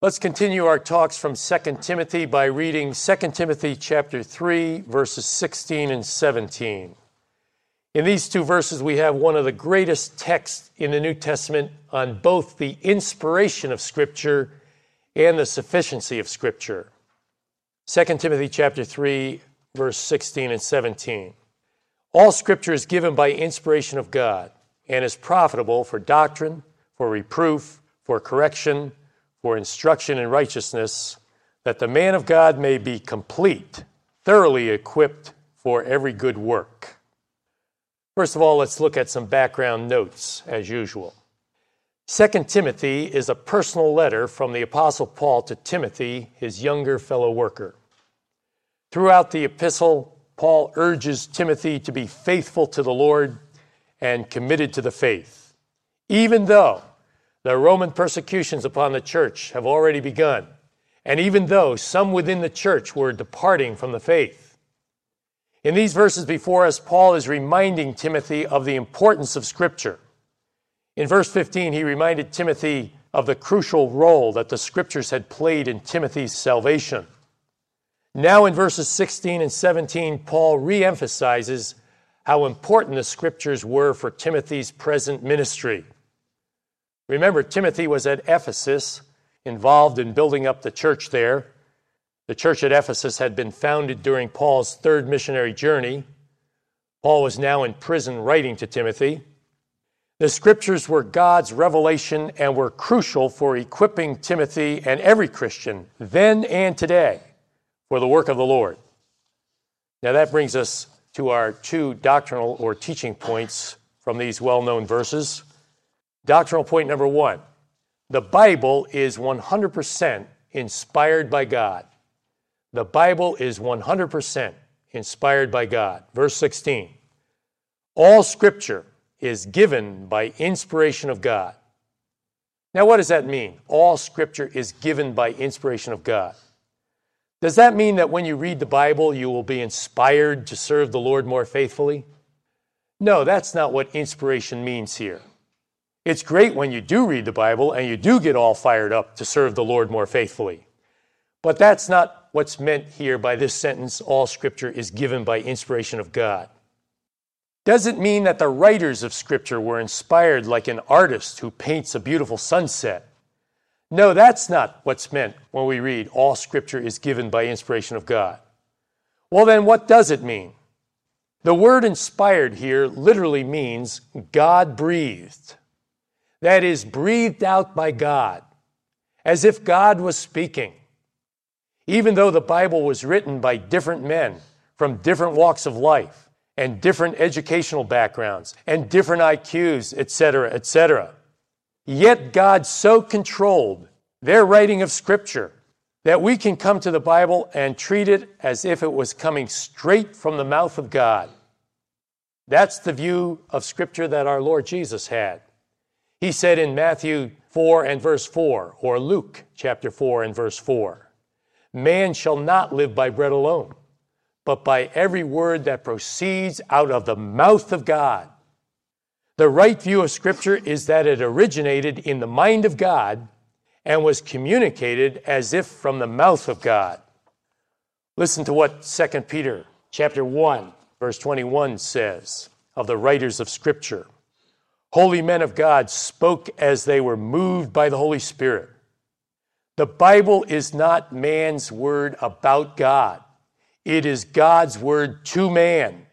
Let's continue our talks from 2 Timothy by reading 2 Timothy chapter 3, verses 16 and 17. In these two verses, we have one of the greatest texts in the New Testament on both the inspiration of Scripture and the sufficiency of Scripture. 2 Timothy chapter 3, verse 16 and 17. All Scripture is given by inspiration of God and is profitable for doctrine, for reproof, for correction, for instruction in righteousness, that the man of God may be complete, thoroughly equipped for every good work. First of all, let's look at some background notes, as usual. 2 Timothy is a personal letter from the Apostle Paul to Timothy, his younger fellow worker. Throughout the epistle, Paul urges Timothy to be faithful to the Lord and committed to the faith, even though the Roman persecutions upon the church have already begun, and even though some within the church were departing from the faith. In these verses before us, Paul is reminding Timothy of the importance of Scripture. In verse 15, he reminded Timothy of the crucial role that the Scriptures had played in Timothy's salvation. Now in verses 16 and 17, Paul re-emphasizes how important the Scriptures were for Timothy's present ministry. Remember, Timothy was at Ephesus, involved in building up the church there. The church at Ephesus had been founded during Paul's third missionary journey. Paul was now in prison writing to Timothy. The Scriptures were God's revelation and were crucial for equipping Timothy and every Christian, then and today, for the work of the Lord. Now that brings us to our two doctrinal or teaching points from these well-known verses. Doctrinal point number 1, the Bible is 100% inspired by God. The Bible is 100% inspired by God. Verse 16, all Scripture is given by inspiration of God. Now what does that mean? All Scripture is given by inspiration of God. Does that mean that when you read the Bible, you will be inspired to serve the Lord more faithfully? No, that's not what inspiration means here. It's great when you do read the Bible and you do get all fired up to serve the Lord more faithfully. But that's not what's meant here by this sentence, all Scripture is given by inspiration of God. Does it mean that the writers of Scripture were inspired like an artist who paints a beautiful sunset? No, that's not what's meant when we read all Scripture is given by inspiration of God. Well, then what does it mean? The word inspired here literally means God-breathed. That is, breathed out by God, as if God was speaking. Even though the Bible was written by different men from different walks of life and different educational backgrounds and different IQs, etc., etc., yet God so controlled their writing of Scripture that we can come to the Bible and treat it as if it was coming straight from the mouth of God. That's the view of Scripture that our Lord Jesus had. He said in Matthew 4 and verse 4, or Luke chapter 4 and verse 4, man shall not live by bread alone, but by every word that proceeds out of the mouth of God. The right view of Scripture is that it originated in the mind of God and was communicated as if from the mouth of God. Listen to what 2 Peter chapter 1, verse 21 says of the writers of Scripture. Holy men of God spoke as they were moved by the Holy Spirit. The Bible is not man's word about God. It is God's word to man.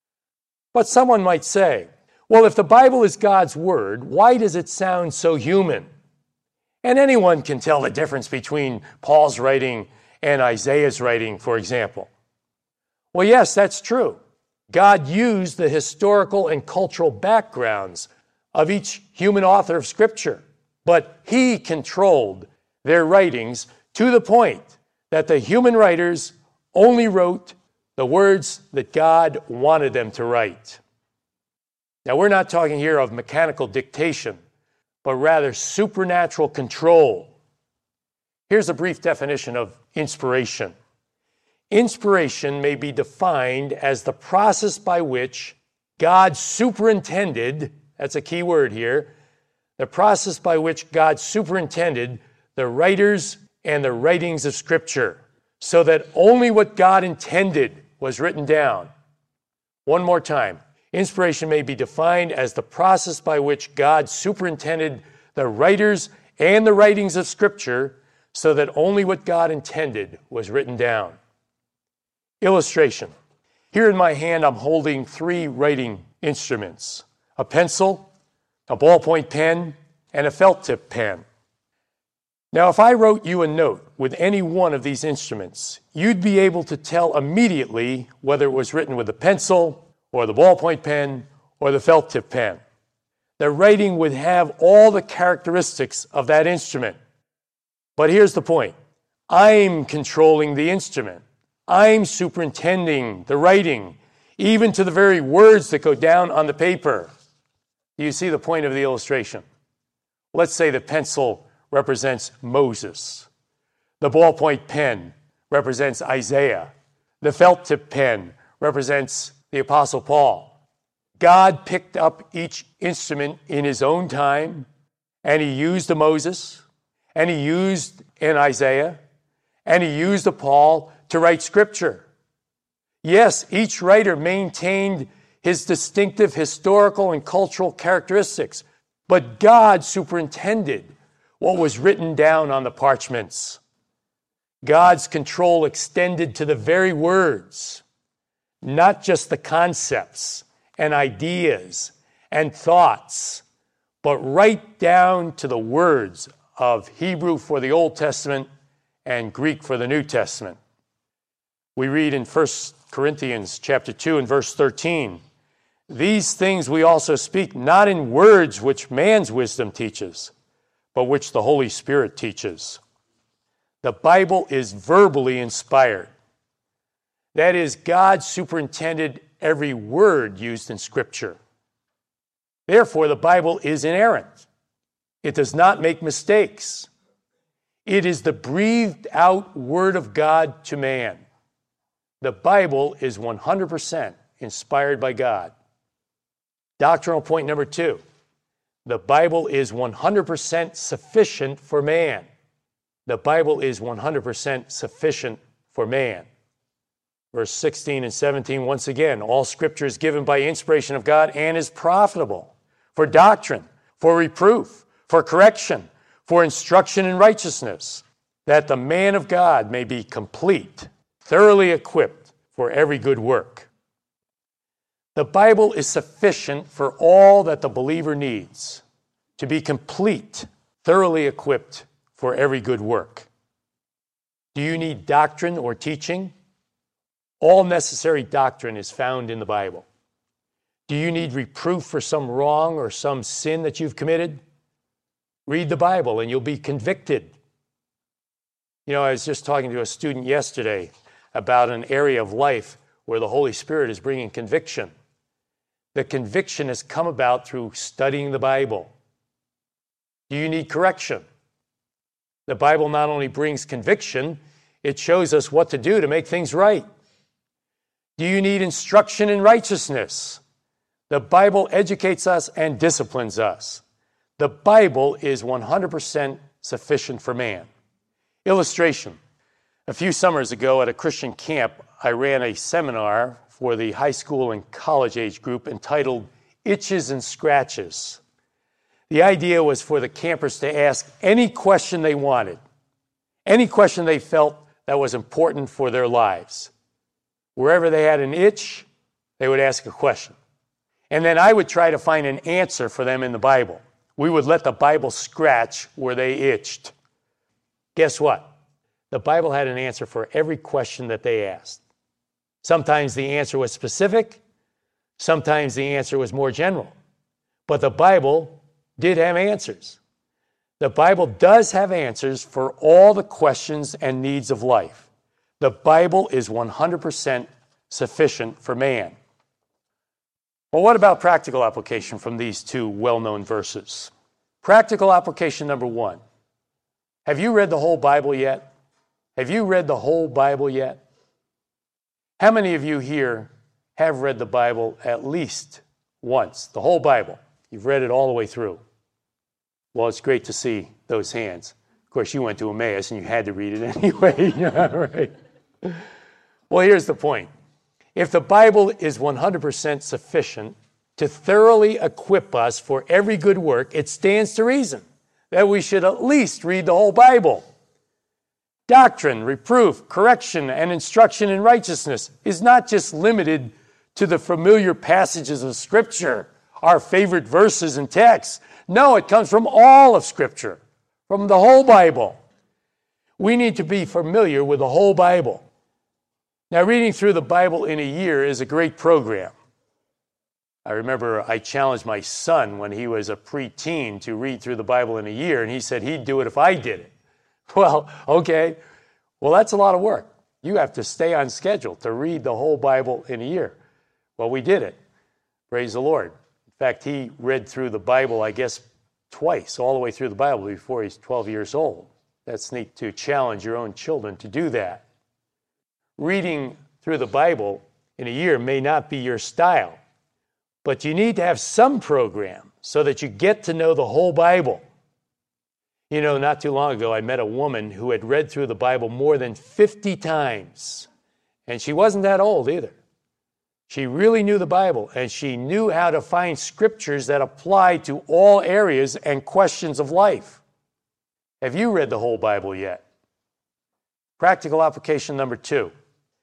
But someone might say, well, if the Bible is God's word, why does it sound so human? And anyone can tell the difference between Paul's writing and Isaiah's writing, for example. Well, yes, that's true. God used the historical and cultural backgrounds of each human author of Scripture, but He controlled their writings to the point that the human writers only wrote the words that God wanted them to write. Now, we're not talking here of mechanical dictation, but rather supernatural control. Here's a brief definition of inspiration. Inspiration may be defined as the process by which God superintended, that's a key word here, the process by which God superintended the writers and the writings of Scripture, so that only what God intended was written down. One more time. Inspiration may be defined as the process by which God superintended the writers and the writings of Scripture so that only what God intended was written down. Illustration. Here in my hand, I'm holding 3 writing instruments: a pencil, a ballpoint pen, and a felt tip pen. Now, if I wrote you a note with any one of these instruments, you'd be able to tell immediately whether it was written with a pencil or the ballpoint pen or the felt tip pen. The writing would have all the characteristics of that instrument. But here's the point. I'm controlling the instrument. I'm superintending the writing, even to the very words that go down on the paper. Do you see the point of the illustration? Let's say the pencil represents Moses. The ballpoint pen represents Isaiah. The felt tip pen represents the Apostle Paul. God picked up each instrument in his own time, and he used a Moses, and he used an Isaiah, and he used a Paul to write Scripture. Yes, each writer maintained his distinctive historical and cultural characteristics, but God superintended what was written down on the parchments. God's control extended to the very words, not just the concepts and ideas and thoughts, but right down to the words of Hebrew for the Old Testament and Greek for the New Testament. We read in 1 Corinthians chapter 2 and verse 13, "These things we also speak not in words which man's wisdom teaches, but which the Holy Spirit teaches." The Bible is verbally inspired. That is, God superintended every word used in Scripture. Therefore, the Bible is inerrant. It does not make mistakes. It is the breathed out Word of God to man. The Bible is 100% inspired by God. Doctrinal point number 2. The Bible is 100% sufficient for man. The Bible is 100% sufficient for man. Verse 16 and 17, once again, all Scripture is given by inspiration of God and is profitable for doctrine, for reproof, for correction, for instruction in righteousness, that the man of God may be complete, thoroughly equipped for every good work. The Bible is sufficient for all that the believer needs to be complete, thoroughly equipped for every good work. Do you need doctrine or teaching? All necessary doctrine is found in the Bible. Do you need reproof for some wrong or some sin that you've committed? Read the Bible and you'll be convicted. You know, I was just talking to a student yesterday about an area of life where the Holy Spirit is bringing conviction. The conviction has come about through studying the Bible. Do you need correction? The Bible not only brings conviction, it shows us what to do to make things right. Do you need instruction in righteousness? The Bible educates us and disciplines us. The Bible is 100% sufficient for man. Illustration. A few summers ago at a Christian camp, I ran a seminar for the high school and college age group entitled Itches and Scratches. The idea was for the campers to ask any question they wanted, any question they felt that was important for their lives. Wherever they had an itch, they would ask a question. And then I would try to find an answer for them in the Bible. We would let the Bible scratch where they itched. Guess what? The Bible had an answer for every question that they asked. Sometimes the answer was specific. Sometimes the answer was more general. But the Bible did have answers. The Bible does have answers for all the questions and needs of life. The Bible is 100% sufficient for man. Well, what about practical application from these two well-known verses? Practical application number 1. Have you read the whole Bible yet? Have you read the whole Bible yet? How many of you here have read the Bible at least once? The whole Bible. You've read it all the way through. Well, it's great to see those hands. Of course, you went to Emmaus and you had to read it anyway. Right? Well, here's the point. If the Bible is 100% sufficient to thoroughly equip us for every good work, it stands to reason that we should at least read the whole Bible. Doctrine, reproof, correction, and instruction in righteousness is not just limited to the familiar passages of Scripture, our favorite verses and texts. No, it comes from all of Scripture, from the whole Bible. We need to be familiar with the whole Bible. Now, reading through the Bible in a year is a great program. I remember I challenged my son when he was a preteen to read through the Bible in a year, and he said he'd do it if I did it. Well, okay. Well, that's a lot of work. You have to stay on schedule to read the whole Bible in a year. Well, we did it. Praise the Lord. In fact, he read through the Bible, I guess, twice, all the way through the Bible before he's 12 years old. That's neat to challenge your own children to do that. Reading through the Bible in a year may not be your style, but you need to have some program so that you get to know the whole Bible. You know, not too long ago, I met a woman who had read through the Bible more than 50 times, and she wasn't that old either. She really knew the Bible, and she knew how to find scriptures that apply to all areas and questions of life. Have you read the whole Bible yet? Practical application number 2.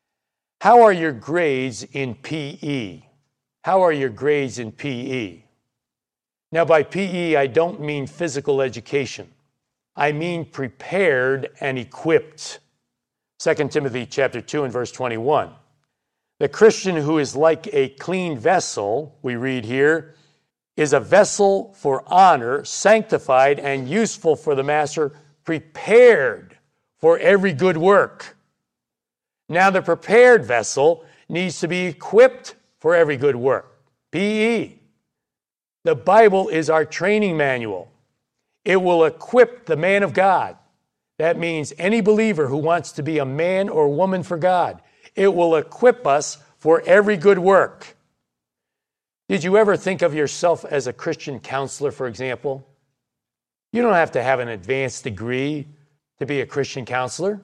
How are your grades in PE? How are your grades in PE? Now, by PE, I don't mean physical education. I mean prepared and equipped. 2 Timothy chapter 2 and verse 21. The Christian who is like a clean vessel, we read here, is a vessel for honor, sanctified and useful for the master, prepared for every good work. Now, the prepared vessel needs to be equipped for every good work. PE. The Bible is our training manual. It will equip the man of God. That means any believer who wants to be a man or woman for God. It will equip us for every good work. Did you ever think of yourself as a Christian counselor, for example? You don't have to have an advanced degree to be a Christian counselor.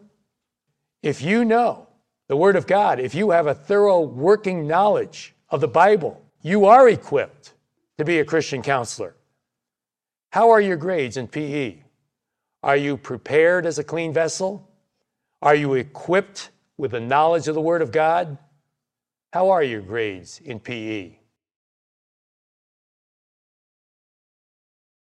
If you know the Word of God, if you have a thorough working knowledge of the Bible, you are equipped to be a Christian counselor. How are your grades in PE? Are you prepared as a clean vessel? Are you equipped with the knowledge of the Word of God? How are your grades in PE?